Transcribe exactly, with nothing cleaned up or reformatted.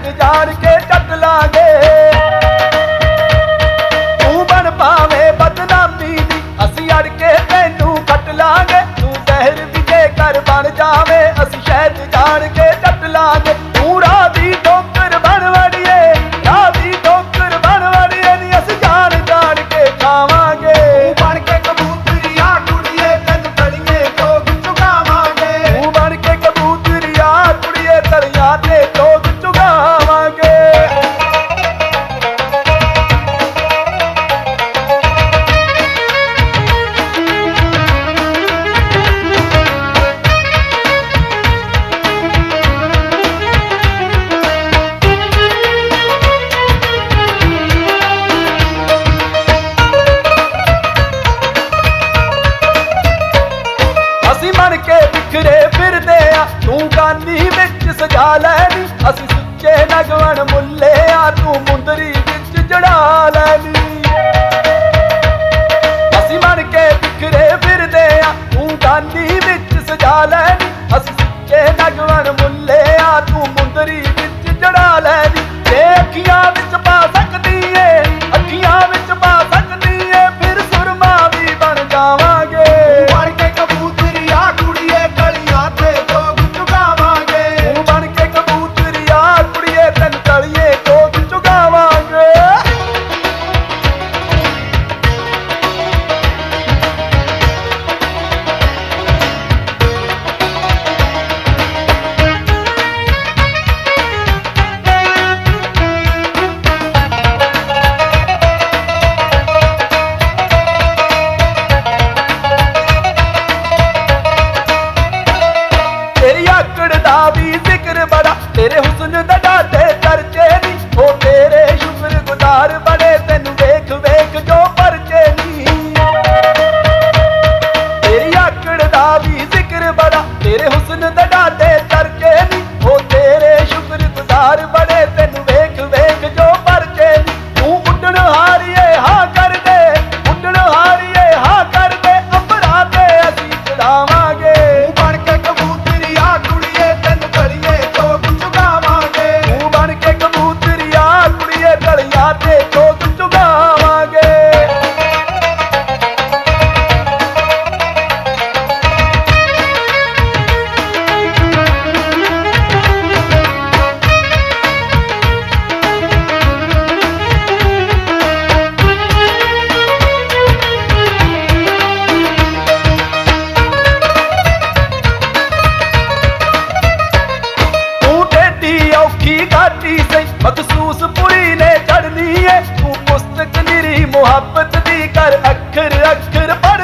शहद जान के चट लांगे। तू बन पावे बदनामी दी असी अड़ के तैनू कट लांगे। तू जहर भी जे कर बन जावे असी शहद जान के चट लांगे। तू राह दी ठोकर बन वड़िए, राह दी ठोकर बन वड़िए नी असी जान जान के खावांगे। तू बन के कबूतरिया कुड़िए तेन तलिए ठोक चुकावांगे। तू बन के कबूतरिया कुड़िए तलिया ते ठोक चुकावांगे। मन के बिखरे फिरदे आ तू गानी विच सजा लैनी। असी सुच्चे नगवन मुल्ले आ तू मुंदरी विच जड़ा लैनी। असी मन के बिखरे फिरदे आ तू गानी विच सजा लैनी। असी सुच्चे नगवन मुल्ले आ तू मुंदरी विच जड़ा लैनी। जे अखियां विच पा सकदी ए, अखियां विच पा सकदी ए फिर सुरमा भी बन जावांगे। बन के कबूतरिया कुड़िए तलिया ते ठोक चुकावांगे। तू बन के कबूतरिया कुड़िए तन तलिए ठोक चुकावांगे। तेरी आकड़ दा भी जिक्र बड़ा, तेरे हुस्न दा डाटे चर्चे नी। ओ तेरे शुक्र गुजार बड़े तेनू वेख वेख जो परचे नी। तेरी आकड़ दा भी जिक्र बड़ा, तेरे हुस्न दा डाटे चर्चे नी। ओ तेरे शुक्र गुजार बड़े तेनू वेख वेख जो परचे नी। तू उड्डण हारिए हाँ कर दे, उड्डण हारिए हाँ कर दे अंबरां ते असीं चढ़ावांगे। तू बन के कबूतरिया कुड़िए तेन तलिए ठोक चुकावांगे। तू बन के कबूतरिया कुड़िए तलिया ते ठोक चुकावांगे। तू टेढ़ी औखी घाटी सही मखसूस पुरी ने चढ़नी है। तू पुस्तक निरी मुहब्बत दी कर अखर अखर